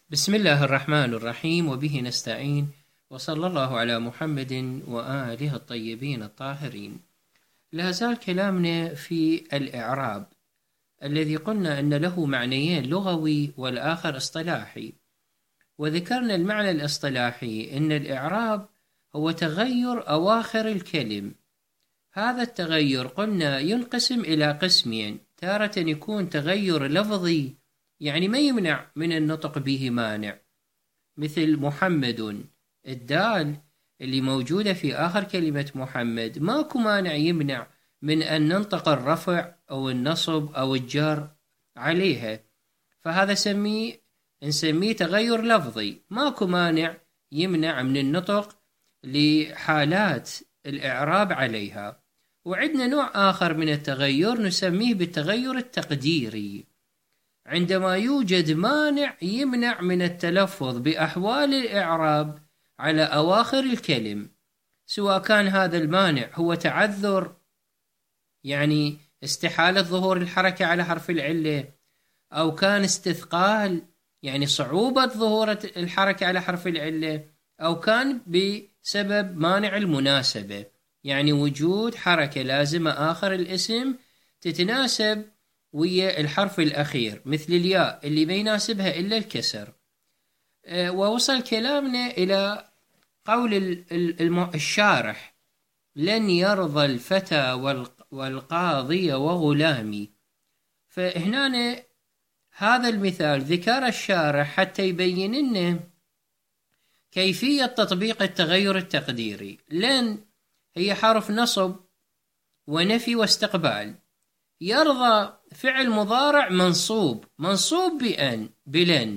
بسم الله الرحمن الرحيم، وبه نستعين، وصلى الله على محمد وآله الطيبين الطاهرين. لا زال كلامنا في الإعراب الذي قلنا أن له معنيين، لغوي والآخر اصطلاحي. وذكرنا المعنى الاصطلاحي أن الإعراب هو تغير أواخر الكلم. هذا التغير قلنا ينقسم إلى قسمين: تارة يكون تغير لفظي، يعني ما يمنع من النطق به مانع، مثل محمد، الدال اللي موجودة في آخر كلمة محمد ماكو مانع يمنع من أن ننطق الرفع أو النصب أو الجر عليها، فهذا نسميه تغير لفظي، ماكو مانع يمنع من النطق لحالات الإعراب عليها. وعندنا نوع آخر من التغير نسميه بالتغير التقديري، عندما يوجد مانع يمنع من التلفظ بأحوال الإعراب على أواخر الكلم، سواء كان هذا المانع هو تعذر، يعني استحالة ظهور الحركة على حرف العلة، أو كان استثقال، يعني صعوبة ظهور الحركة على حرف العلة، أو كان بسبب مانع المناسبة، يعني وجود حركة لازمة آخر الاسم تتناسب ويا الحرف الأخير، مثل الياء اللي ما يناسبها إلا الكسر. ووصل كلامنا إلى قول الشارح: لن يرضى الفتى والقاضي وغلامي. فهنا هذا المثال ذكر الشارح حتى يبين لنا كيفية تطبيق التغير التقديري. لن هي حرف نصب ونفي واستقبال. يرضى فعل مضارع منصوب بلن،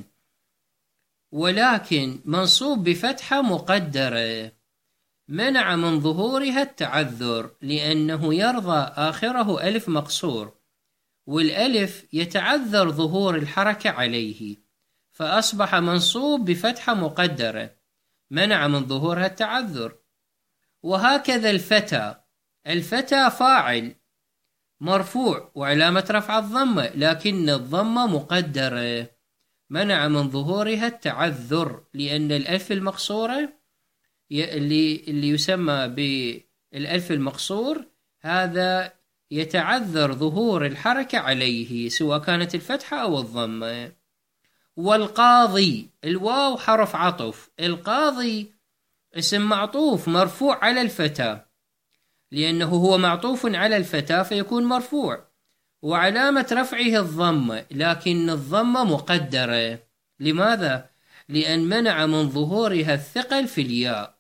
ولكن منصوب بفتحة مقدرة منع من ظهورها التعذر، لأنه يرضى آخره ألف مقصور، والألف يتعذر ظهور الحركة عليه، فأصبح منصوب بفتحة مقدرة منع من ظهورها التعذر. وهكذا الفتى فاعل مرفوع وعلامة رفع الضمة، لكن الضمة مقدرة منع من ظهورها التعذر، لأن الألف المقصورة اللي يسمى بالألف المقصور هذا يتعذر ظهور الحركة عليه، سواء كانت الفتحة أو الضمة. والقاضي، الواو حرف عطف، القاضي اسم معطوف مرفوع على الفتى، لأنه هو معطوف على الفتى فيكون مرفوع، وعلامة رفعه الضمة، لكن الضمة مقدرة. لماذا؟ لأن منع من ظهورها الثقل في الياء.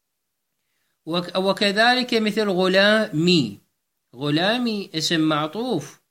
وكذلك مثل غلامي اسم معطوف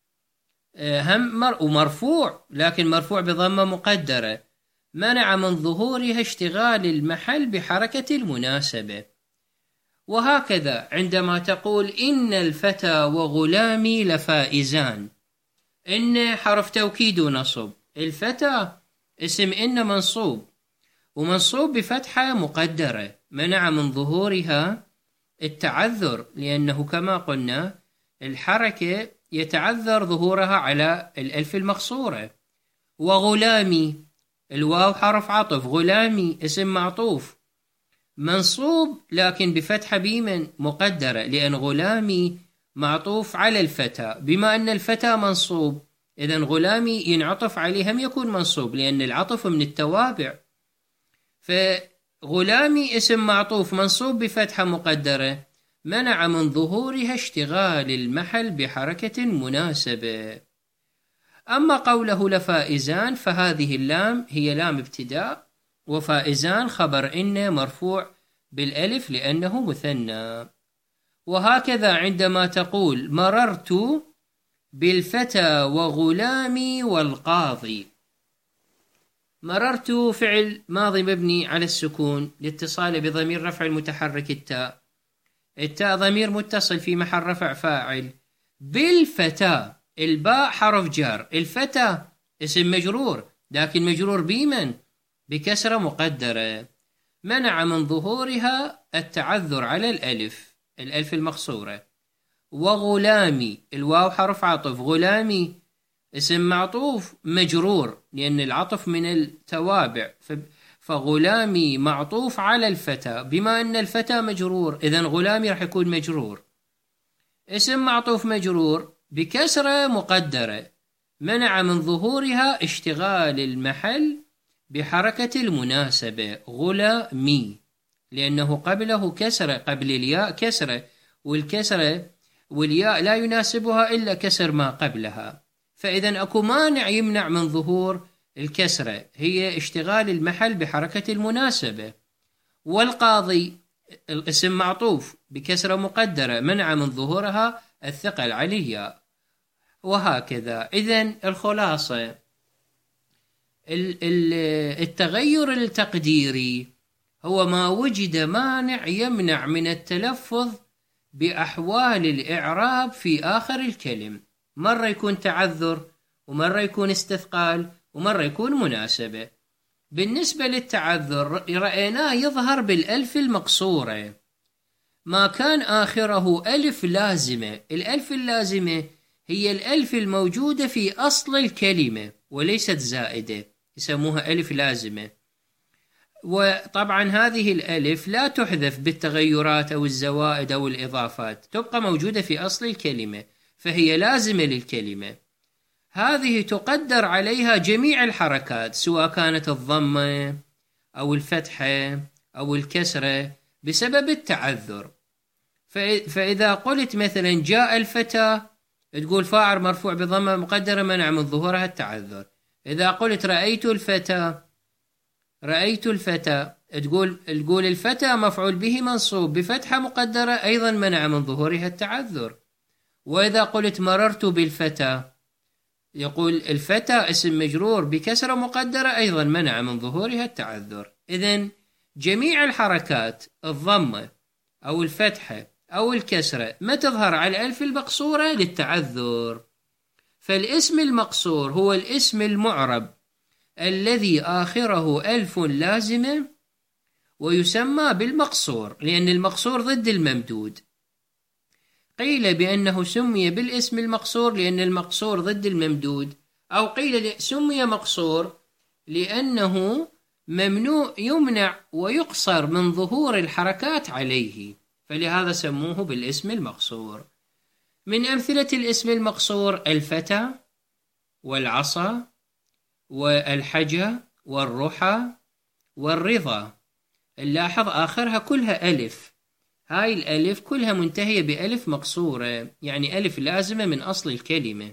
ومرفوع، لكن مرفوع بضمة مقدرة منع من ظهورها اشتغال المحل بحركة المناسبة. وهكذا عندما تقول إن الفتى وغلامي لفائزان، إن حرف توكيد ونصب، الفتى اسم إن ومنصوب بفتحة مقدرة منع من ظهورها التعذر، لأنه كما قلنا الحركة يتعذر ظهورها على الألف المقصورة. وغلامي، الواو حرف عطف، غلامي اسم معطوف منصوب لكن بفتحة بيمن مقدرة، لأن غلامي معطوف على الفتى، بما أن الفتى منصوب إذن غلامي ينعطف عليه هم يكون منصوب، لأن العطف من التوابع. فغلامي اسم معطوف منصوب بفتحة مقدرة منع من ظهورها اشتغال المحل بحركة مناسبة. أما قوله لفائزان فهذه اللام هي لام ابتداء، وفائزان خبر إن مرفوع بالألف لأنه مثنى. وهكذا عندما تقول مررت بالفتى وغلامي والقاضي، مررت فعل ماضي مبني على السكون لاتصال بضمير رفع المتحرك التاء ضمير متصل في محل رفع فاعل. بالفتى، الباء حرف جار، الفتى اسم مجرور، لكن مجرور بمن؟ بكسرة مقدرة منع من ظهورها التعذر على الألف المقصورة. وغلامي، الواو حرف عطف، غلامي اسم معطوف مجرور لأن العطف من التوابع، فغلامي معطوف على الفتى، بما أن الفتى مجرور إذن غلامي راح يكون مجرور. اسم معطوف مجرور بكسرة مقدرة منع من ظهورها اشتغال المحل بحركة المناسبة غلامي، لأنه قبله كسرة، قبل الياء كسرة، والكسرة والياء لا يناسبها إلا كسر ما قبلها، فإذا أكو مانع يمنع من ظهور الكسرة، هي اشتغال المحل بحركة المناسبة. والقاضي الاسم معطوف بكسرة مقدرة منع من ظهورها الثقل عليها، وهكذا. إذن الخلاصة التغير التقديري هو ما وجد مانع يمنع من التلفظ بأحوال الإعراب في آخر الكلم، مرة يكون تعذر، ومرة يكون استثقال، ومرة يكون مناسبة. بالنسبة للتعذر رأيناه يظهر بالألف المقصورة، ما كان آخره ألف لازمة. الألف اللازمة هي الألف الموجودة في أصل الكلمة وليست زائدة، يسموها ألف لازمة. وطبعا هذه الألف لا تحذف بالتغيرات أو الزوائد أو الإضافات، تبقى موجودة في أصل الكلمة، فهي لازمة للكلمة. هذه تقدر عليها جميع الحركات، سواء كانت الضمة أو الفتحة أو الكسرة بسبب التعذر. فإذا قلت مثلا جاء الفتى، تقول فاعل مرفوع بضمة مقدرة منع من ظهورها التعذر. إذا قلت رأيت الفتى، تقول الفتى مفعول به منصوب بفتحة مقدرة أيضا منع من ظهورها التعذر. وإذا قلت مررت بالفتى، يقول الفتى اسم مجرور بكسرة مقدرة أيضا منع من ظهورها التعذر. إذن جميع الحركات، الضمة أو الفتحة أو الكسرة، ما تظهر على الألف المقصورة للتعذر. فالاسم المقصور هو الاسم المعرب الذي آخره ألف لازمة، ويسمى بالمقصور لأن المقصور ضد الممدود. قيل بأنه سمي بالاسم المقصور لأن المقصور ضد الممدود، أو قيل سمي مقصور لأنه ممنوع، يمنع ويقصر من ظهور الحركات عليه، فلهذا سموه بالاسم المقصور. من أمثلة الاسم المقصور الفتى والعصا والحجة والرحى والرضا. نلاحظ آخرها كلها ألف، هاي الألف كلها منتهية بألف مقصورة، يعني ألف لازمة من أصل الكلمة.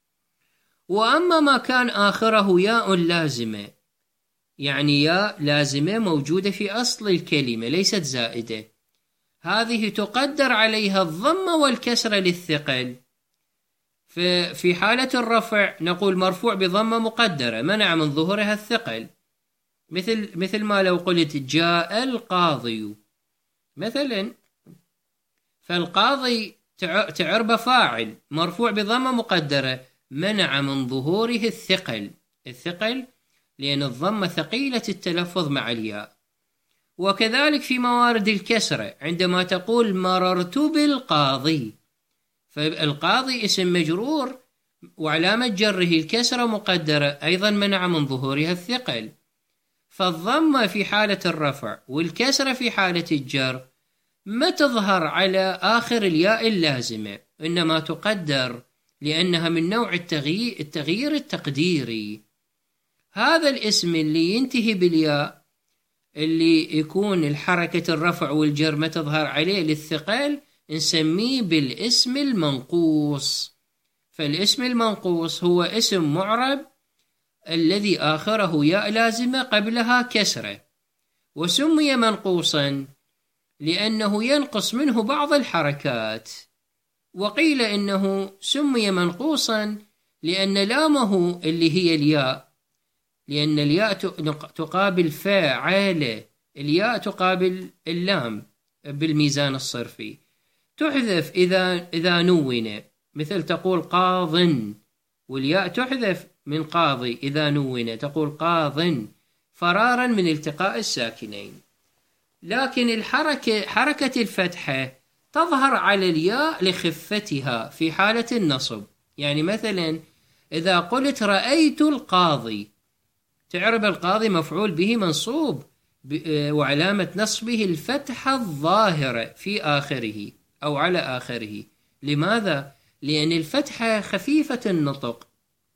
وأما ما كان آخره ياء لازمة، يعني ياء لازمة موجودة في أصل الكلمة ليست زائدة، هذه تقدر عليها الضمة والكسرة للثقل. في حالة الرفع نقول مرفوع بضمة مقدرة منع من ظهورها الثقل، مثل ما لو قلت جاء القاضي مثلا، فالقاضي تعرب فاعل مرفوع بضمة مقدرة منع من ظهوره الثقل لأن الضمة ثقيلة التلفظ مع الياء. وكذلك في موارد الكسرة، عندما تقول مررت بالقاضي، فالقاضي اسم مجرور وعلامة جره الكسرة مقدرة أيضا منع من ظهورها الثقل. فالضمة في حالة الرفع والكسرة في حالة الجر ما تظهر على آخر الياء اللازمة، إنما تقدر لأنها من نوع التغيير التقديري. هذا الاسم اللي ينتهي بالياء اللي يكون الحركة الرفع والجر ما تظهر عليه للثقل نسميه بالاسم المنقوص. فالاسم المنقوص هو اسم معرب الذي آخره ياء لازمة قبلها كسرة، وسمي منقوصا لأنه ينقص منه بعض الحركات. وقيل إنه سمي منقوصا لأن لامه اللي هي الياء، لأن الياء تقابل فاعل، الياء تقابل اللام بالميزان الصرفي، تحذف إذا نون، مثل تقول قاض، والياء تحذف من قاضي إذا نون، تقول قاض فرارا من التقاء الساكنين. لكن حركة الفتحة تظهر على الياء لخفتها في حالة النصب، يعني مثلا إذا قلت رأيت القاضي، تعرب القاضي مفعول به منصوب وعلامة نصبه الفتحة الظاهرة في آخره أو على آخره. لماذا؟ لأن الفتحة خفيفة النطق،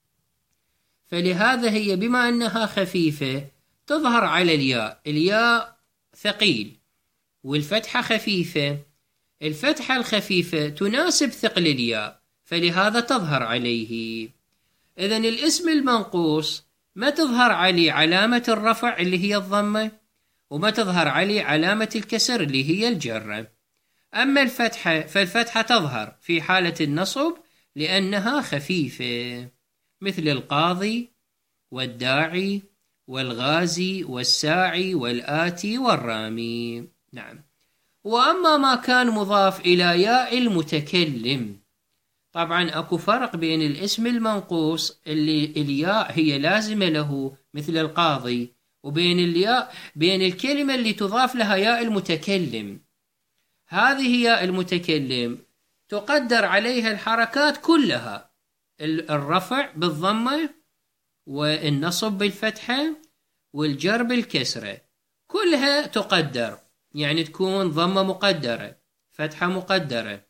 فلهذا هي بما أنها خفيفة تظهر على الياء. الياء ثقيل والفتحة خفيفة، الفتحة الخفيفة تناسب ثقل الياء، فلهذا تظهر عليه. إذن الاسم المنقوص ما تظهر عليه علامة الرفع اللي هي الضمة، وما تظهر عليه علامة الكسر اللي هي الجرة. أما الفتحة فالفتحة تظهر في حالة النصب لأنها خفيفة، مثل القاضي والداعي والغازي والساعي والآتي والرامي. نعم. وأما ما كان مضاف إلى ياء المتكلم، طبعا أكو فرق بين الاسم المنقوص اللي الياء هي لازمة له مثل القاضي، وبين الياء بين الكلمة اللي تضاف لها ياء المتكلم. هذه ياء المتكلم تقدر عليها الحركات كلها، الرفع بالضمة والنصب بالفتحة والجر بالكسرة، كلها تقدر، يعني تكون ضمة مقدرة، فتحة مقدرة،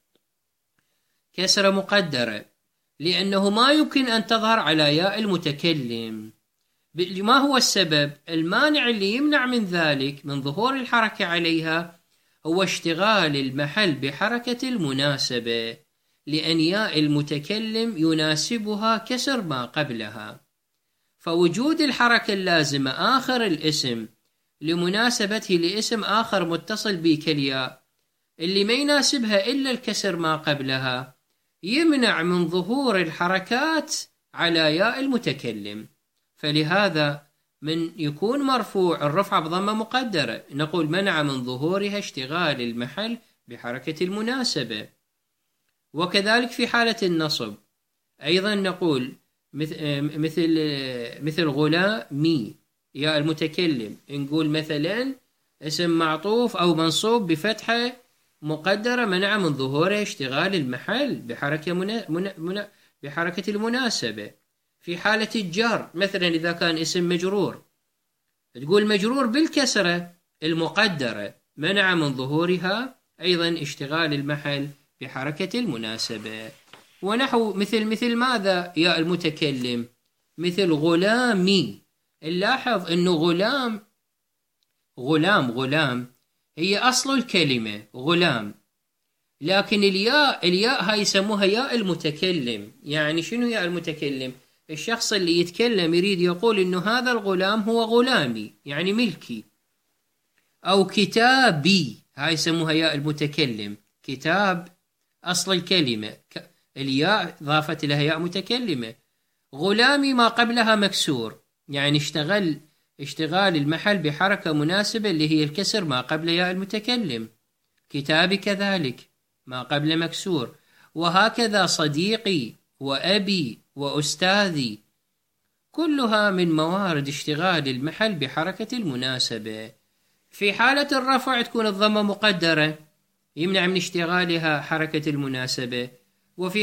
كسرة مقدرة، لأنه ما يمكن أن تظهر على ياء المتكلم. ما هو السبب؟ المانع اللي يمنع من ذلك من ظهور الحركة عليها هو اشتغال المحل بحركة المناسبة، لأن ياء المتكلم يناسبها كسر ما قبلها، فوجود الحركة اللازمة آخر الاسم لمناسبته لاسم آخر متصل به كالياء اللي ما يناسبها إلا الكسر ما قبلها يمنع من ظهور الحركات على ياء المتكلم. فلهذا من يكون مرفوع الرفع بضمة مقدرة نقول منع من ظهورها اشتغال المحل بحركة المناسبة. وكذلك في حالة النصب أيضا نقول مثل غلامي ياء المتكلم، نقول مثلا اسم معطوف أو منصوب بفتحة مقدرة منع من ظهوره اشتغال المحل بحركة المناسبة. في حالة الجر مثلا إذا كان اسم مجرور تقول مجرور بالكسرة المقدرة منع من ظهورها أيضا اشتغال المحل بحركة المناسبة. ونحو مثل ماذا ياء المتكلم؟ مثل غلامي. نلاحظ أنه غلام هي أصل الكلمة غلام، لكن الياء هاي يسموها ياء المتكلم. يعني شنو ياء المتكلم؟ الشخص اللي يتكلم يريد يقول إنه هذا الغلام هو غلامي، يعني ملكي. أو كتابي، هاي يسموها ياء المتكلم. كتاب أصل الكلمة، الياء ضافت لها ياء متكلمة. غلامي ما قبلها مكسور، يعني اشتغال المحل بحركة مناسبة اللي هي الكسر ما قبل ياء المتكلم. كتابي كذلك ما قبل مكسور. وهكذا صديقي وأبي وأستاذي، كلها من موارد اشتغال المحل بحركة المناسبة. في حالة الرفع تكون الضمة مقدرة يمنع من اشتغالها حركة المناسبة. وفي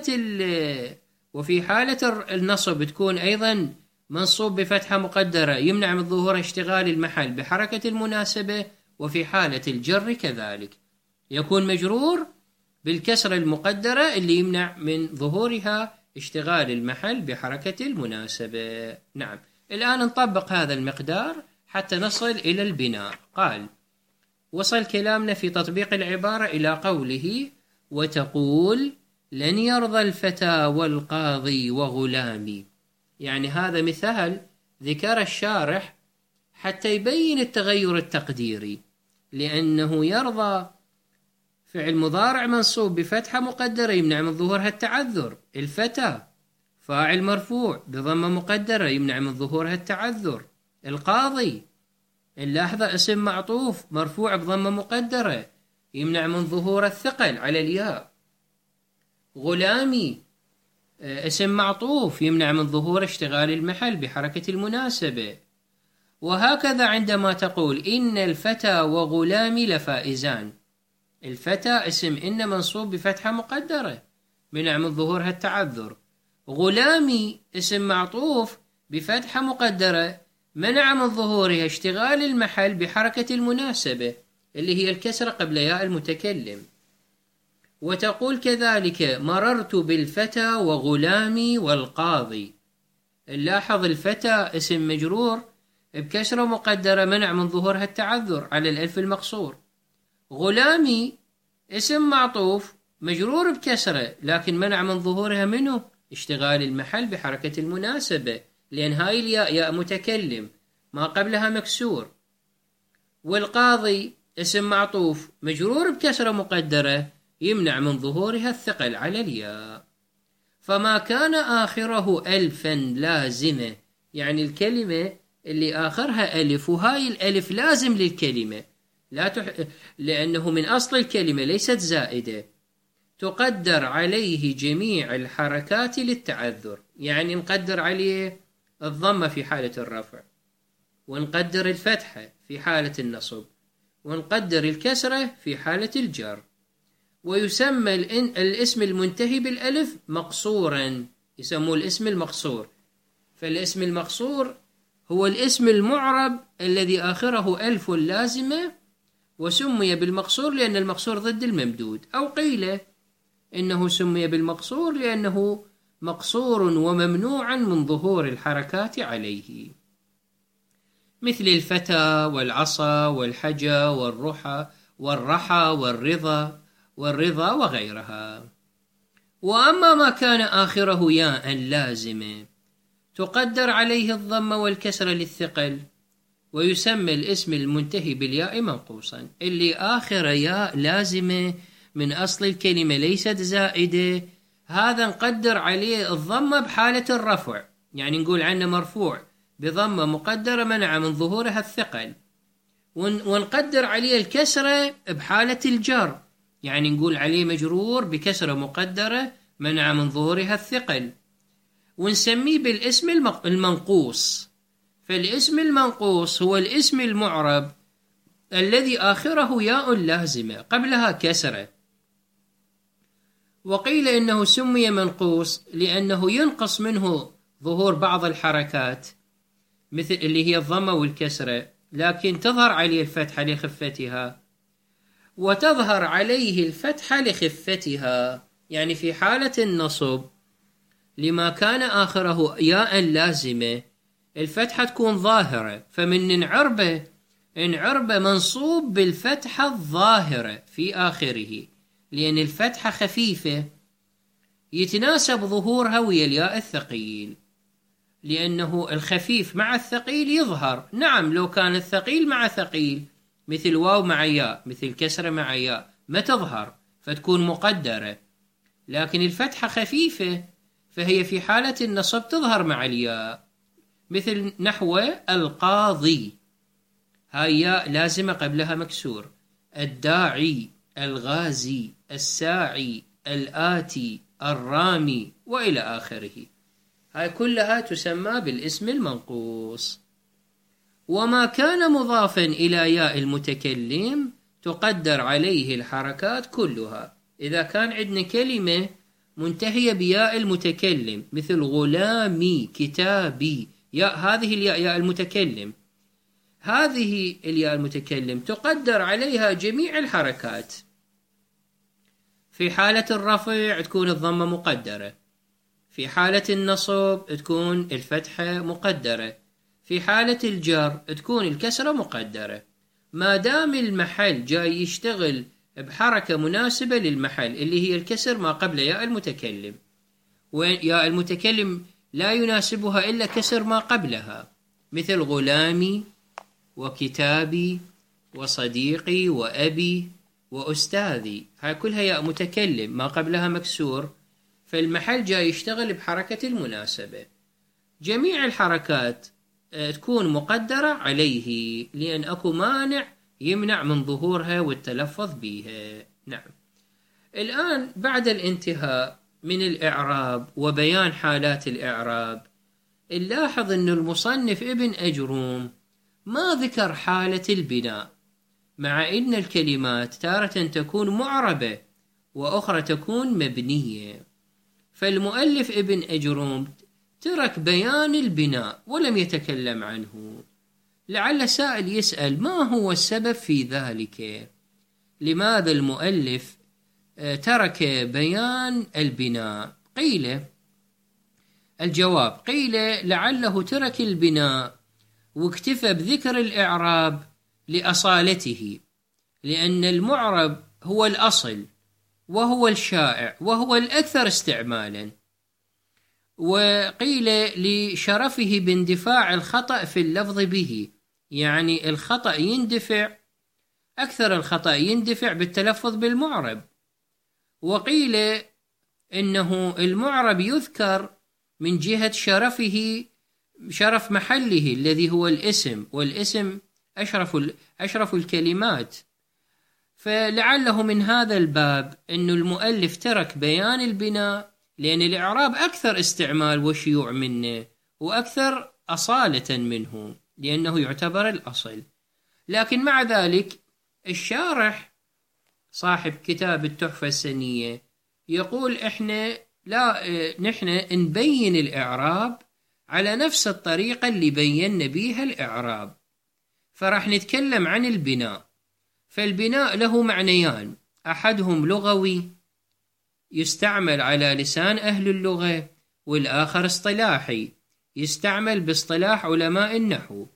حالة النصب تكون أيضا منصوب بفتحة مقدرة يمنع من ظهور اشتغال المحل بحركة المناسبة. وفي حالة الجر كذلك يكون مجرور بالكسرة المقدرة اللي يمنع من ظهورها اشتغال المحل بحركة المناسبة. نعم. الآن نطبق هذا المقدار حتى نصل إلى البناء. قال: وصل كلامنا في تطبيق العبارة إلى قوله: وتقول لن يرضى الفتى والقاضي وغلامي. يعني هذا مثال ذكر الشارح حتى يبين التغير التقديري، لأنه يرضى فعل مضارع منصوب بفتحة مقدرة يمنع من ظهورها التعذر. الفتى فاعل مرفوع بضمة مقدرة يمنع من ظهورها التعذر. القاضي اللحظة اسم معطوف مرفوع بضمة مقدرة يمنع من ظهور الثقل على الياء. غلامي اسم معطوف يمنع من ظهور اشتغال المحل بحركة المناسبة. وهكذا عندما تقول إن الفتى وغلامي لفائزان، الفتى اسم إن منصوب بفتحة مقدرة منع من ظهورها التعذر، غلامي اسم معطوف بفتحة مقدرة منع من ظهورها اشتغال المحل بحركة المناسبة اللي هي الكسرة قبل ياء المتكلم. وتقول كذلك مررت بالفتى وغلامي والقاضي. نلاحظ الفتى اسم مجرور بكسرة مقدرة منع من ظهورها التعذر على الألف المقصور. غلامي اسم معطوف مجرور بكسرة لكن منع من ظهورها منه اشتغال المحل بحركة المناسبة لأن هاي الياء ياء متكلم ما قبلها مكسور. والقاضي اسم معطوف مجرور بكسرة مقدرة يمنع من ظهورها الثقل على الياء. فما كان آخره ألفا لازمة، يعني الكلمة اللي آخرها ألف وهاي الألف لازم للكلمة لأنه من أصل الكلمة ليست زائدة، تقدر عليه جميع الحركات للتعذر، يعني نقدر عليه الضمة في حالة الرفع، ونقدر الفتحة في حالة النصب، ونقدر الكسرة في حالة الجر. ويسمى الاسم المنتهي بالألف مقصورا، يسموه الاسم المقصور. فالاسم المقصور هو الاسم المعرب الذي آخره ألف لازمة، وسمي بالمقصور لأن المقصور ضد الممدود، أو قيل إنه سمي بالمقصور لأنه مقصور وممنوعا من ظهور الحركات عليه، مثل الفتى والعصا والحجى والرحى والرضا وغيرها. وأما ما كان آخره ياء لازمة تقدر عليه الضمة والكسرة للثقل، ويسمى الاسم المنتهي بالياء منقوصا. اللي آخر ياء لازمة من أصل الكلمة ليست زائدة، هذا نقدر عليه الضمة بحالة الرفع، يعني نقول عنه مرفوع بضمة مقدرة منع من ظهورها الثقل. ونقدر عليه الكسرة بحالة الجر، يعني نقول عليه مجرور بكسرة مقدرة منع من ظهورها الثقل. ونسميه بالاسم المنقوص. فالاسم المنقوص هو الاسم المعرب الذي آخره ياء لازمة قبلها كسرة. وقيل إنه سمي منقوص لأنه ينقص منه ظهور بعض الحركات مثل اللي هي الضمة والكسرة، لكن تظهر عليه الفتحة لخفتها، وتظهر عليه الفتحة لخفتها، يعني في حالة النصب لما كان آخره ياء لازمة الفتحة تكون ظاهرة، فمن انعربة منصوب بالفتحة الظاهرة في آخره، لأن الفتحة خفيفة يتناسب ظهورها ويا الياء الثقيل، لأنه الخفيف مع الثقيل يظهر. نعم لو كان الثقيل مع ثقيل مثل واو مع ياء، مثل كسرة مع ياء، ما تظهر فتكون مقدرة، لكن الفتحة خفيفة فهي في حالة النصب تظهر مع الياء، مثل نحو القاضي، هاي ياء لازمة قبلها مكسور. الداعي، الغازي، الساعي، الآتي، الرامي، وإلى آخره، هاي كلها تسمى بالاسم المنقوص. وما كان مضافا إلى ياء المتكلم تقدر عليه الحركات كلها. إذا كان عندنا كلمة منتهية بياء المتكلم مثل غلامي، كتابي، هذه الياء ياء المتكلم، هذه الياء المتكلم تقدر عليها جميع الحركات. في حالة الرفع تكون الضمة مقدرة، في حالة النصب تكون الفتحة مقدرة، في حالة الجر تكون الكسرة مقدرة، ما دام المحل جاي يشتغل بحركة مناسبة للمحل اللي هي الكسر ما قبل ياء المتكلم، وياء المتكلم لا يناسبها إلا كسر ما قبلها، مثل غلامي وكتابي وصديقي وأبي وأستاذي، هاي كلها ياء متكلم ما قبلها مكسور، فالمحل جاي يشتغل بحركة المناسبة. جميع الحركات تكون مقدرة عليه لأن أكو مانع يمنع من ظهورها والتلفظ بها. نعم. الآن بعد الانتهاء من الإعراب وبيان حالات الإعراب، نلاحظ أن المصنف ابن أجروم ما ذكر حالة البناء، مع أن الكلمات تارة تكون معربة وأخرى تكون مبنية. فالمؤلف ابن أجروم ترك بيان البناء ولم يتكلم عنه. لعل سائل يسأل ما هو السبب في ذلك؟ لماذا المؤلف ترك بيان البناء؟ الجواب قيل لعله ترك البناء واكتفى بذكر الإعراب لأصالته، لأن المعرب هو الأصل وهو الشائع وهو الأكثر استعمالا. وقيل لشرفه باندفاع الخطأ في اللفظ به، يعني الخطأ يندفع، أكثر الخطأ يندفع بالتلفظ بالمعرب. وقيل إنه المعرب يذكر من جهة شرفه، شرف محله الذي هو الاسم، والاسم أشرف الكلمات. فلعله من هذا الباب أن المؤلف ترك بيان البناء، لأن الإعراب أكثر استعمال وشيوع منه وأكثر أصالة منه، لأنه يعتبر الأصل. لكن مع ذلك الشارح صاحب كتاب التحفة السنية يقول نحن نبين الإعراب على نفس الطريقة اللي بينا بيها الإعراب، فرح نتكلم عن البناء. فالبناء له معنيان، أحدهم لغوي يستعمل على لسان أهل اللغة، والآخر اصطلاحي يستعمل باصطلاح علماء النحو.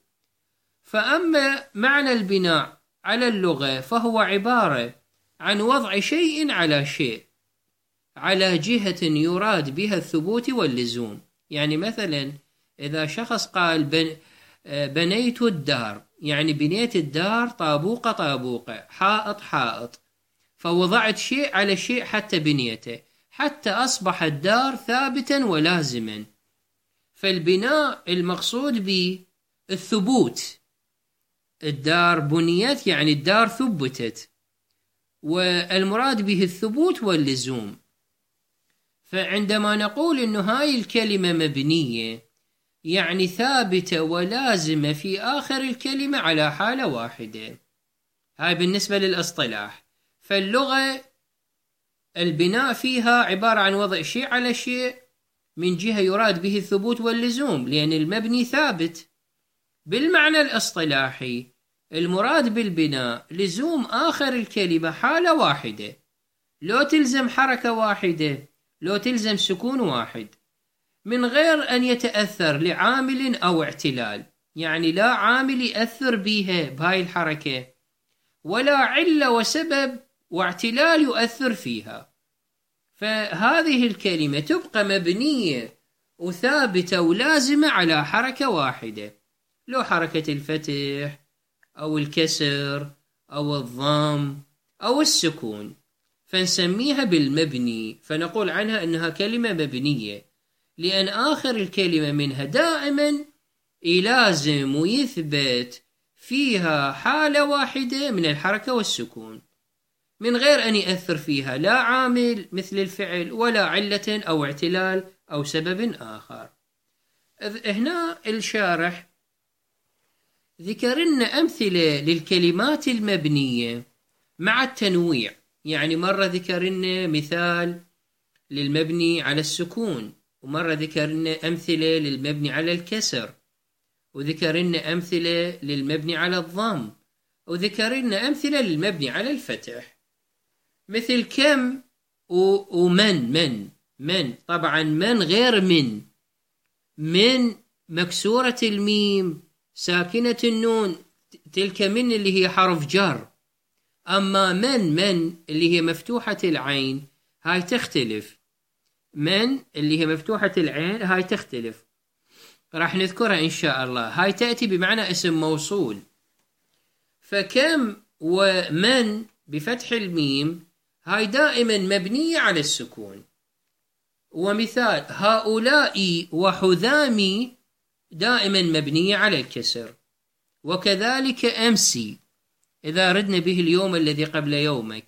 فأما معنى البناء على اللغة فهو عبارة عن وضع شيء على شيء على جهة يراد بها الثبوت واللزوم. يعني مثلا إذا شخص قال بنيت الدار، يعني بنيت الدار طابوقة طابوقة، حائط حائط، فوضعت شيء على شيء حتى بنيته، حتى أصبح الدار ثابتا ولازما. فالبناء المقصود به الثبوت، الدار بنيت يعني الدار ثبتت، والمراد به الثبوت واللزوم. فعندما نقول إنه هاي الكلمة مبنية، يعني ثابتة ولازمة في آخر الكلمة على حالة واحدة. هاي بالنسبة للاصطلاح. فاللغة البناء فيها عبارة عن وضع شيء على شيء من جهة يراد به الثبوت واللزوم، لأن المبني ثابت. بالمعنى الاصطلاحي المراد بالبناء لزوم آخر الكلمة حالة واحدة، لو تلزم حركة واحدة، لو تلزم سكون واحد، من غير أن يتأثر لعامل أو اعتلال. يعني لا عامل يأثر بها بهاي الحركة، ولا علة وسبب واعتلال يؤثر فيها. فهذه الكلمة تبقى مبنية وثابتة ولازمة على حركة واحدة، لو حركة الفتح أو الكسر أو الضم أو السكون، فنسميها بالمبني، فنقول عنها أنها كلمة مبنية، لأن آخر الكلمة منها دائما يلازم ويثبت فيها حالة واحدة من الحركة والسكون، من غير أن يأثر فيها لا عامل مثل الفعل ولا علة أو اعتلال أو سبب آخر. هنا الشارح ذكر لنا أمثلة للكلمات المبنية مع التنويع. يعني مرة ذكر لنا مثال للمبني على السكون، ومرة ذكر لنا أمثلة للمبني على الكسر، وذكر لنا أمثلة للمبني على الضم، وذكر لنا أمثلة للمبني على الفتح، مثل كم ومن. من طبعا من غير من مكسورة الميم ساكنة النون، تلك من اللي هي حرف جر. أما من اللي هي مفتوحة العين هاي تختلف، من اللي هي مفتوحة العين هاي تختلف، راح نذكرها إن شاء الله. هاي تأتي بمعنى اسم موصول. فكم ومن بفتح الميم هاي دائما مبنية على السكون. ومثال هؤلاء وحذامي دائما مبنية على الكسر. وكذلك أمسي إذا ردنا به اليوم الذي قبل يومك.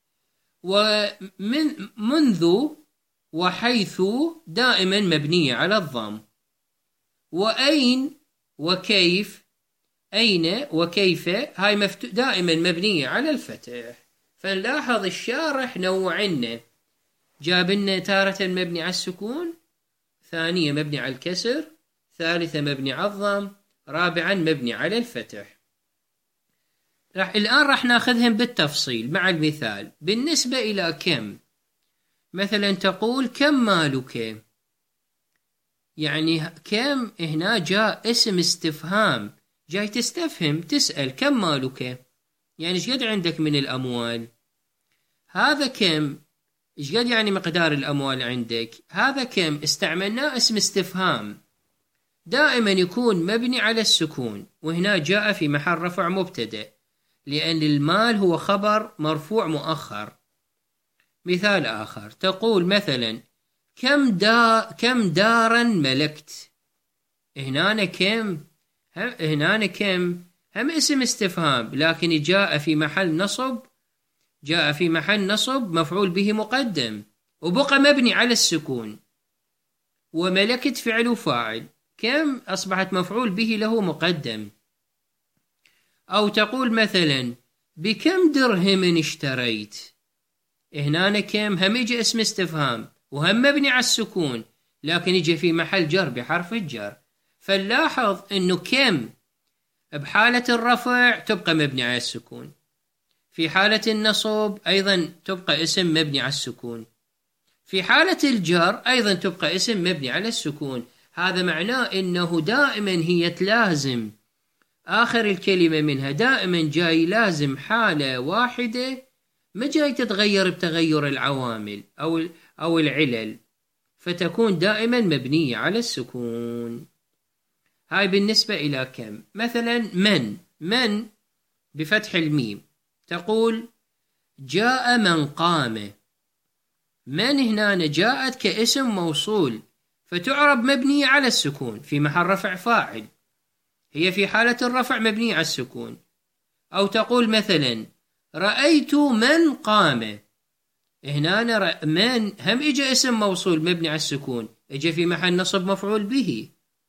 ومنذ وحيث دائما مبنية على الضم. وأين وكيف، أين وكيف هاي دائما مبنية على الفتح. فنلاحظ الشارح نوعنا جاب لنا تارة مبني على السكون، ثانية مبني على الكسر، ثالثة مبني على الضم، رابعا مبني على الفتح. الآن راح ناخذهم بالتفصيل مع المثال. بالنسبة إلى كم، مثلا تقول كم مالك، يعني كم هنا جاء اسم استفهام، جاي تستفهم، تسأل كم مالك، يعني ايش قد عندك من الأموال. هذا كم ايش قد يعني مقدار الأموال عندك. هذا كم استعملناه اسم استفهام، دائما يكون مبني على السكون، وهنا جاء في محل رفع مبتدأ، لأن المال هو خبر مرفوع مؤخر. مثال آخر تقول مثلا كم دارا ملكت. هنا كم هم اسم استفهام، لكن جاء في محل نصب مفعول به مقدم، وبقى مبني على السكون. وملكت فعل وفاعل، كم أصبحت مفعول به له مقدم. أو تقول مثلا بكم درهم اشتريت. هنا كم هم يجي اسم استفهام وهم مبني على السكون، لكن يجي في محل جر بحرف الجر. فنلاحظ انه كم بحالة الرفع تبقى مبني على السكون، في حالة النصب ايضا تبقى اسم مبني على السكون، في حالة الجر ايضا تبقى اسم مبني على السكون. هذا معناه انه دائما هي تلازم آخر الكلمة منها، دائما جاي لازم حالة واحدة، ما جاي تتغير بتغير العوامل أو العلل، فتكون دائما مبنية على السكون. هاي بالنسبة إلى كم. مثلا من بفتح الميم، تقول جاء من قام. من هنا جاءت كاسم موصول، فتعرب مبنية على السكون في محل رفع فاعل، هي في حالة الرفع مبنية على السكون. أو تقول مثلا رأيت من قام. هنا من هم إجا اسم موصول مبني على السكون، إجا في محل نصب مفعول به.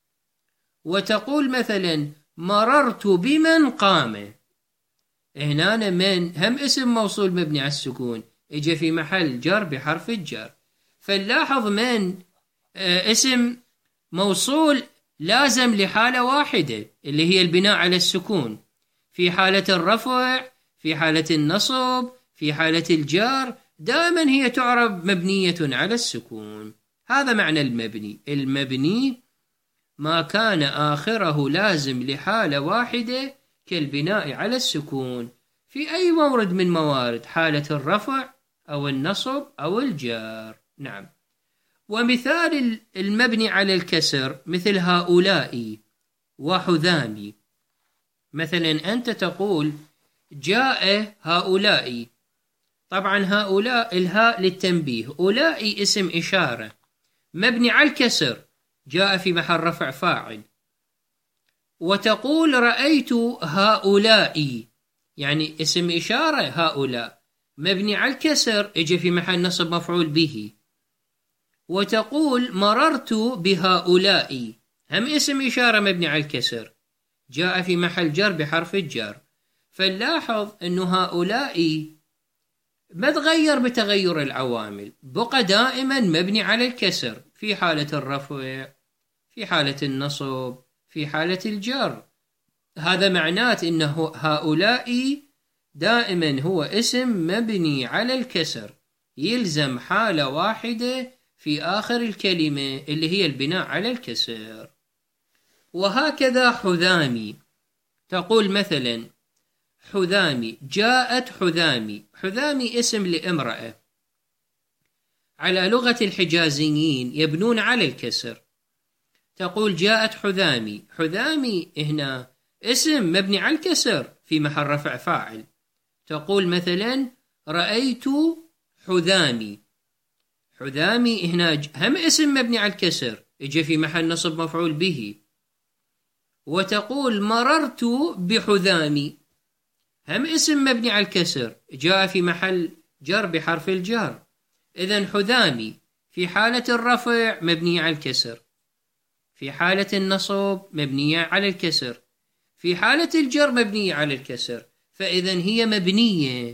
وتقول مثلا مررت بمن قام. هنا من هم اسم موصول مبني على السكون، إجا في محل جر بحرف الجر. فنلاحظ من اسم موصول لازم لحالة واحدة اللي هي البناء على السكون، في حالة الرفع، في حالة النصب، في حالة الجر، دائما هي تعرب مبنية على السكون. هذا معنى المبني ما كان آخره لازم لحالة واحدة كالبناء على السكون في أي مورد من موارد حالة الرفع أو النصب أو الجر. نعم. ومثال المبني على الكسر مثل هؤلاء وحذامي. مثلا أنت تقول جاء هؤلاء، طبعا هؤلاء الهاء للتنبيه، أولاء اسم إشارة مبني على الكسر، جاء في محل رفع فاعل. وتقول رأيت هؤلاء، يعني اسم إشارة هؤلاء مبني على الكسر، اجي في محل نصب مفعول به. وتقول مررت بهؤلاء، هم اسم إشارة مبني على الكسر، جاء في محل جر بحرف الجر. فنلاحظ أنه هؤلاء ما تغير بتغير العوامل، بقى دائما مبني على الكسر في حالة الرفع، في حالة النصب، في حالة الجر. هذا معناه أنه هؤلاء دائما هو اسم مبني على الكسر، يلزم حالة واحدة في آخر الكلمة اللي هي البناء على الكسر. وهكذا حذامي، تقول مثلا حذامي جاءت حذامي. حذامي اسم لامرأة، على لغة الحجازيين يبنون على الكسر. تقول جاءت حذامي، حذامي هنا اسم مبني على الكسر في محل رفع فاعل. تقول مثلا رأيت حذامي، حذامي هنا هم اسم مبني على الكسر، يجي في محل نصب مفعول به. وتقول مررت بحذامي، هم اسم مبني على الكسر، جاء في محل جر بحرف الجر. إذن حذامي في حالة الرفع مبنية على الكسر، في حالة النصب مبنية على الكسر، في حالة الجر مبنية على الكسر. فإذن هي مبنية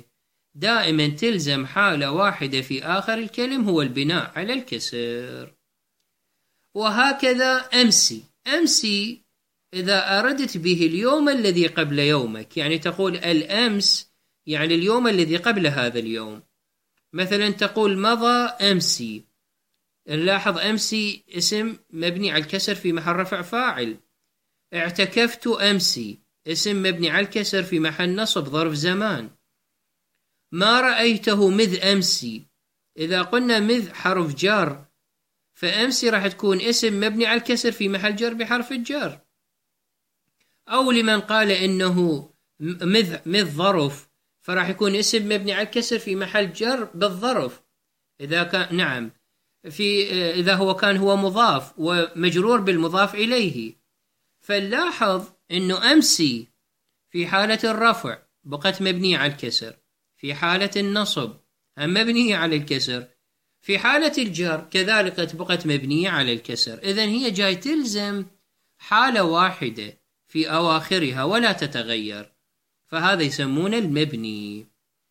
دائما تلزم حالة واحدة في آخر الكلم، هو البناء على الكسر. وهكذا أمسي إذا أردت به اليوم الذي قبل يومك، يعني تقول الأمس يعني اليوم الذي قبل هذا اليوم. مثلا تقول مضى أمسي، نلاحظ أمسي اسم مبني على الكسر في محل رفع فاعل. اعتكفت أمسي اسم مبني على الكسر في محل نصب ظرف زمان. ما رأيته مذ أمسي، إذا قلنا مذ حرف جار، فأمسي راح تكون اسم مبني على الكسر في محل جر بحرف الجر. أو لمن قال إنه مذ ظرف، فراح يكون اسم مبني على الكسر في محل جر بالظرف إذا كان نعم إذا هو مضاف ومجرور بالمضاف إليه. فنلاحظ إنه أمسي في حالة الرفع بقت مبنية على الكسر، في حالة النصب هم مبنية على الكسر، في حالة الجر كذلك بقت مبنية على الكسر. إذن هي جاي تلزم حالة واحدة في أواخرها ولا تتغير، فهذا يسمونه المبني.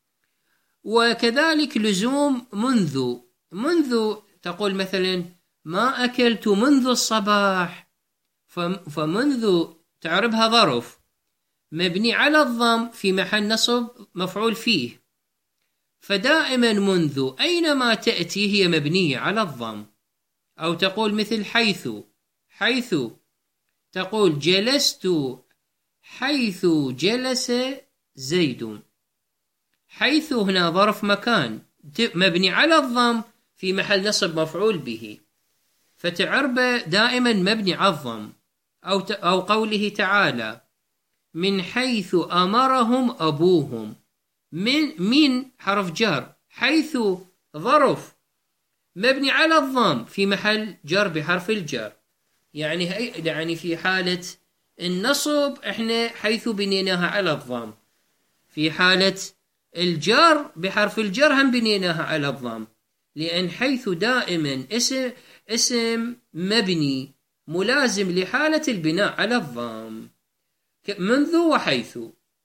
وكذلك لزوم منذ تقول مثلا ما أكلت منذ الصباح، فمنذ تعربها ظرف مبني على الضم في محل نصب مفعول فيه، فدائما منذ أينما تأتي هي مبنية على الضم. أو تقول مثل حيث تقول جلست حيث جلس زيد. حيث هنا ظرف مكان مبني على الضم في محل نصب مفعول به، فتعربه دائما مبني على الضم. أو قوله تعالى من حيث أمرهم أبوهم، من حرف جر، حيث ظرف مبني على الضم في محل جر بحرف الجر. يعني في حالة النصب احنا حيث بنيناها على الضم، في حالة الجر بحرف الجر هم بنيناها على الضم، لأن حيث دائما اسم مبني ملازم لحالة البناء على الضم، منذ وحيث.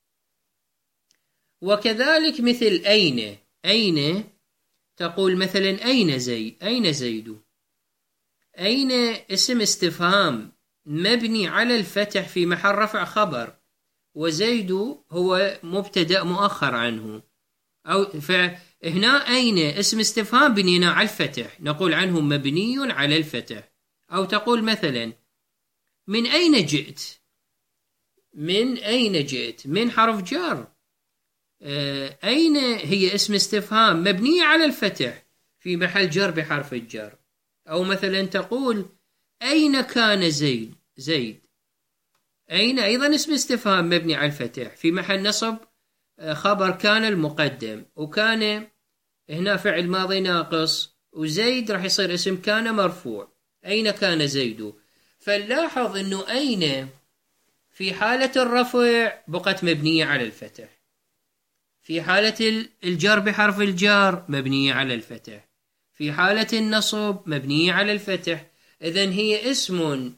وكذلك مثل أين تقول مثلا أين زيد. أين اسم استفهام مبني على الفتح في محل رفع خبر، وزيد هو مبتدأ مؤخر عنه. أو فهنا أين اسم استفهام بنينا على الفتح، نقول عنه مبني على الفتح. أو تقول مثلا من أين جئت، من حرف جر، أين هي اسم استفهام مبنية على الفتح في محل جر بحرف الجر. أو مثلا تقول أين كان زيد، أين أيضا اسم استفهام مبني على الفتح في محل نصب خبر كان المقدم، وكان هنا فعل ماضي ناقص، وزيد راح يصير اسم كان مرفوع. أين كان زيد. فنلاحظ أنه أين في حالة الرفع بقت مبنية على الفتح، في حالة الجر بحرف الجار مبنية على الفتح، في حالة النصب مبنية على الفتح. إذن هي اسم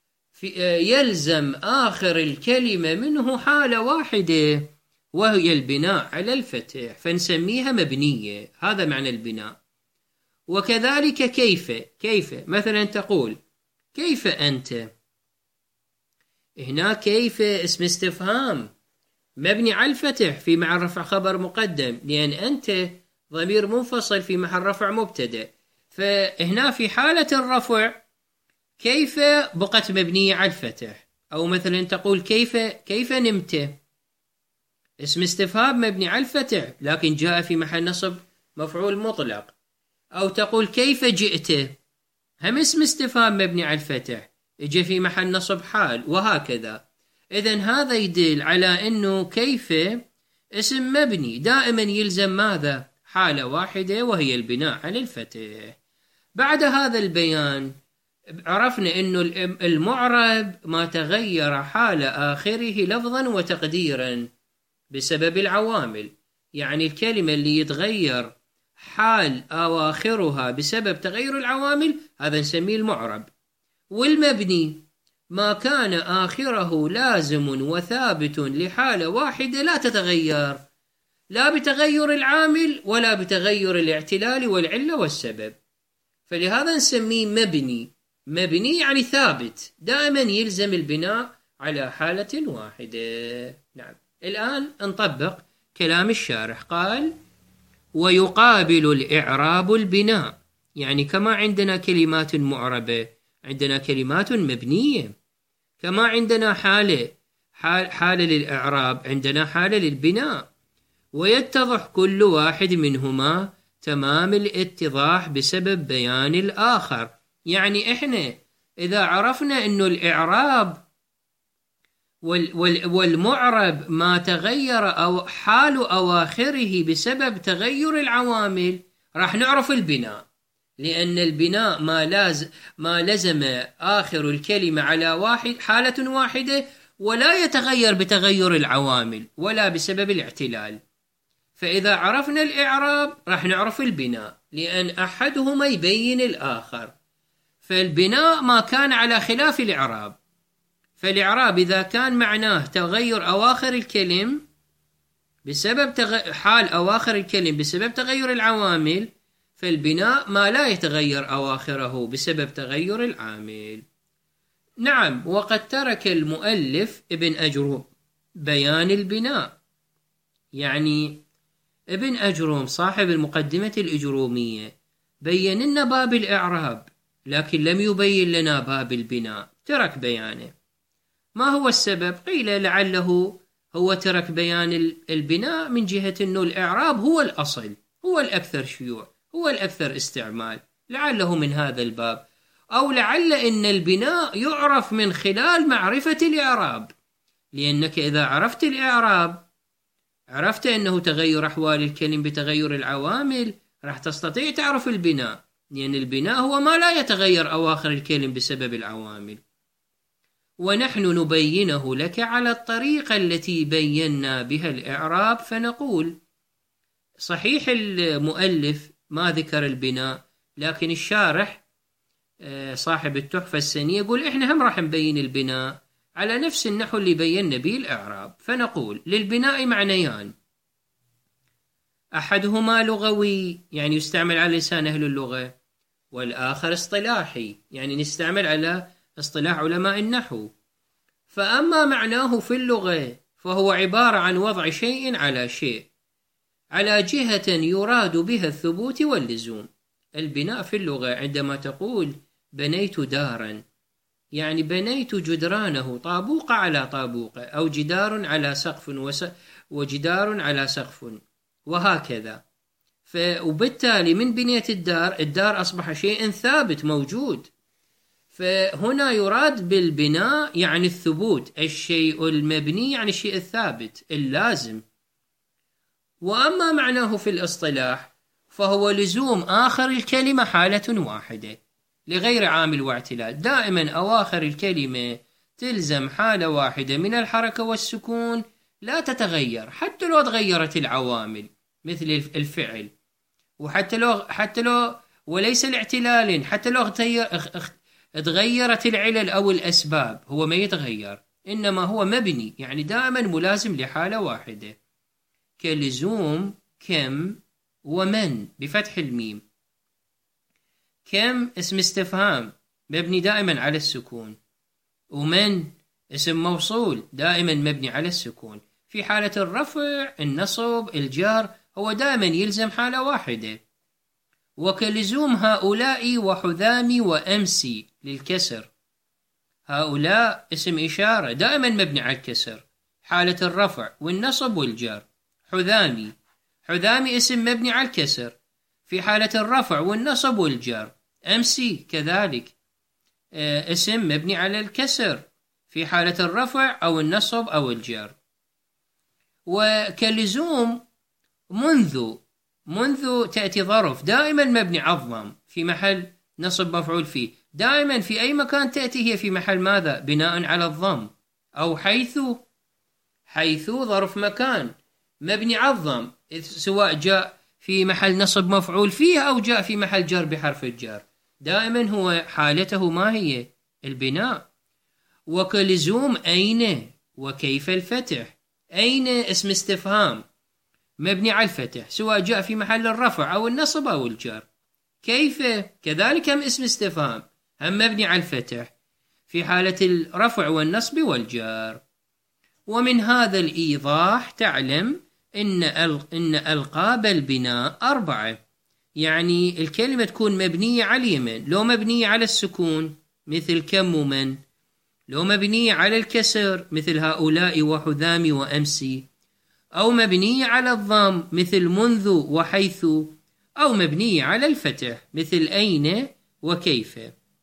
يلزم آخر الكلمة منه حالة واحدة وهي البناء على الفتح، فنسميها مبنية. هذا معنى البناء. وكذلك كيف مثلا تقول كيف أنت، هنا كيف اسم استفهام مبني على الفتح في محل رفع خبر مقدم، لأن أنت ضمير منفصل في محل رفع مبتدأ. فهنا في حالة الرفع كيف بقت مبنية على الفتح. أو مثلا تقول كيف نمت، اسم استفهام مبني على الفتح لكن جاء في محل نصب مفعول مطلق. أو تقول كيف جئت، هم اسم استفهام مبني على الفتح اجى في محل نصب حال، وهكذا. إذن هذا يدل على أنه كيف اسم مبني دائما يلزم ماذا؟ حالة واحدة وهي البناء على الفتح. بعد هذا البيان عرفنا أنه المعرب ما تغير حال آخره لفظا وتقديرا بسبب العوامل، يعني الكلمة اللي يتغير حال أواخرها بسبب تغير العوامل هذا نسميه المعرب. والمبني ما كان آخره لازم وثابت لحالة واحدة لا تتغير، لا بتغير العامل ولا بتغير الاعتلال والعلة والسبب، فلهذا نسميه مبني. مبني يعني ثابت، دائما يلزم البناء على حالة واحدة. نعم. الآن نطبق كلام الشارح. قال: ويقابل الإعراب البناء، يعني كما عندنا كلمات معربة عندنا كلمات مبنية، كما عندنا حالة للإعراب عندنا حالة للبناء، ويتضح كل واحد منهما تمام الاتضاح بسبب بيان الآخر. يعني إحنا إذا عرفنا أنه الإعراب والمعرب ما تغير أو حال أواخره بسبب تغير العوامل، راح نعرف البناء، لأن البناء ما لزم آخر الكلمة على حالة واحدة، ولا يتغير بتغير العوامل ولا بسبب الاعتلال. فإذا عرفنا الإعراب راح نعرف البناء، لأن أحدهما يبين الآخر. فالبناء ما كان على خلاف الإعراب، فالإعراب إذا كان معناه تغير أواخر الكلم بسبب حال أواخر الكلم بسبب تغير العوامل، فالبناء ما لا يتغير أواخره بسبب تغير العامل. نعم. وقد ترك المؤلف ابن أجروم بيان البناء. يعني ابن أجروم صاحب المقدمة الإجرومية بين لنا باب الإعراب، لكن لم يبين لنا باب البناء، ترك بيانه. ما هو السبب؟ قيل لعله هو ترك بيان البناء من جهة أنه الإعراب هو الأصل، هو الأكثر شيوع، هو الأكثر استعمال، لعله من هذا الباب. أو لعل أن البناء يعرف من خلال معرفة الإعراب، لأنك إذا عرفت الإعراب عرفت أنه تغير أحوال الكلم بتغير العوامل، راح تستطيع تعرف البناء، لأن البناء هو ما لا يتغير أواخر الكلم بسبب العوامل. ونحن نبينه لك على الطريقة التي بينا بها الإعراب، فنقول: صحيح المؤلف ما ذكر البناء، لكن الشارح صاحب التحفة السنية يقول إحنا هم راح نبين البناء على نفس النحو اللي بينا به الإعراب. فنقول: للبناء معنيان: أحدهما لغوي، يعني يستعمل على لسان أهل اللغة، والآخر اصطلاحي، يعني نستعمل على اصطلاح علماء النحو. فأما معناه في اللغة فهو عبارة عن وضع شيء على شيء على جهة يراد بها الثبوت واللزوم. البناء في اللغة عندما تقول بنيت دارا، يعني بنيت جدرانه طابوق على طابوق، أو جدار على سقف وجدار على سقف، وهكذا. وبالتالي من بنية الدار أصبح شيء ثابت موجود. فهنا يراد بالبناء يعني الثبوت، الشيء المبني يعني الشيء الثابت اللازم. وأما معناه في الاصطلاح فهو لزوم آخر الكلمة حالة واحدة لغير عامل واعتلال. دائما أواخر الكلمة تلزم حالة واحدة من الحركة والسكون لا تتغير، حتى لو تغيرت العوامل مثل الفعل، حتى لو وليس الاعتلال، حتى لو تغيرت العلل أو الأسباب، هو ما يتغير، إنما هو مبني، يعني دائما ملازم لحالة واحدة، كلزوم كم ومن بفتح الميم. كم اسم استفهام مبني دائما على السكون، ومن اسم موصول دائما مبني على السكون. في حالة الرفع، النصب، الجر، هو دائما يلزم حالة واحدة. وكلزوم هؤلاء وحذامي وأمسي للكسر. هؤلاء اسم إشارة دائما مبني على الكسر حالة الرفع والنصب والجر. حذامي اسم مبني على الكسر في حالة الرفع والنصب والجر. أمسي كذلك اسم مبني على الكسر في حالة الرفع أو النصب أو الجر. وكلزوم منذ تأتي ظرف دائما مبني على الضم في محل نصب مفعول فيه، دائما في أي مكان تأتي هي في محل ماذا؟ بناء على الضم. أو حيث ظرف مكان مبني على الضم، سواء جاء في محل نصب مفعول فيه أو جاء في محل جر بحرف الجر، دائما هو حالته ما هي؟ البناء. وكلزوم أين وكيف الفتح. أين اسم استفهام مبني على الفتح سواء جاء في محل الرفع أو النصب أو الجر. كيف؟ كذلك هم اسم استفهام، هم مبني على الفتح في حالة الرفع والنصب والجر. ومن هذا الإيضاح تعلم إن ألقاب البناء 4، يعني الكلمة تكون مبنية على اليمين، لو مبنية على السكون مثل كم ومن، لو مبنية على الكسر مثل هؤلاء وحذام وأمسي، أو مبنية على الضم مثل منذ وحيث، أو مبنية على الفتح مثل أين وكيف.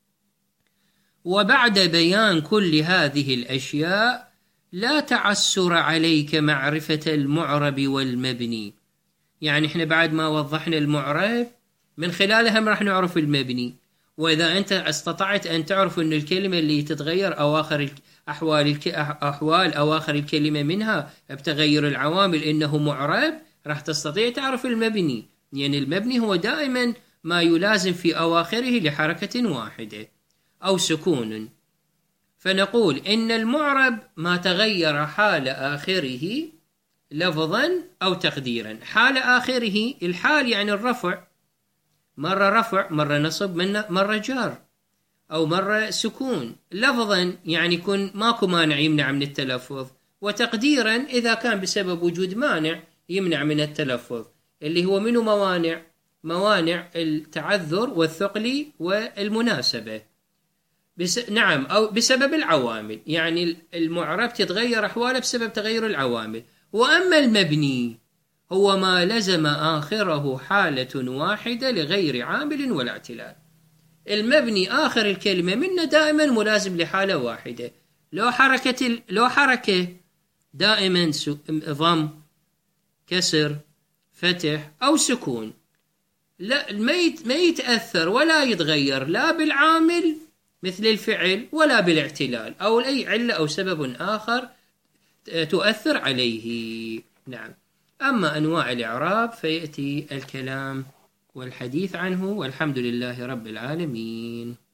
وبعد بيان كل هذه الأشياء لا تعسر عليك معرفة المعرب والمبني. يعني احنا بعد ما وضحنا المعرب من خلالها راح نعرف المبني. وإذا أنت استطعت أن تعرف أن الكلمة اللي تتغير أواخر أحوال أواخر الكلمة منها بتغير العوامل إنه معرب، راح تستطيع تعرف المبني. يعني المبني هو دائما ما يلازم في أواخره لحركة واحدة أو سكون. فنقول إن المعرب ما تغير حال آخره لفظا أو تقديرا. حال آخره، الحال يعني الرفع، مرة رفع مرة نصب مرة جار أو مرة سكون. لفظا يعني يكون ماكو مانع يمنع من التلفظ، وتقديرا إذا كان بسبب وجود مانع يمنع من التلفظ، اللي هو منه موانع التعذر والثقل والمناسبة. نعم، أو بسبب العوامل، يعني المعرب تتغير أحواله بسبب تغير العوامل. وأما المبني هو ما لزم آخره حالة واحدة لغير عامل ولا اعتلال. المبني آخر الكلمة منه دائما ملازم لحالة واحدة، لو حركة دائما ضم كسر فتح أو سكون، لا ما يتأثر ولا يتغير لا بالعامل مثل الفعل ولا بالاعتلال أو أي علة أو سبب آخر تؤثر عليه. نعم. أما أنواع الإعراب فيأتي الكلام والحديث عنه، والحمد لله رب العالمين.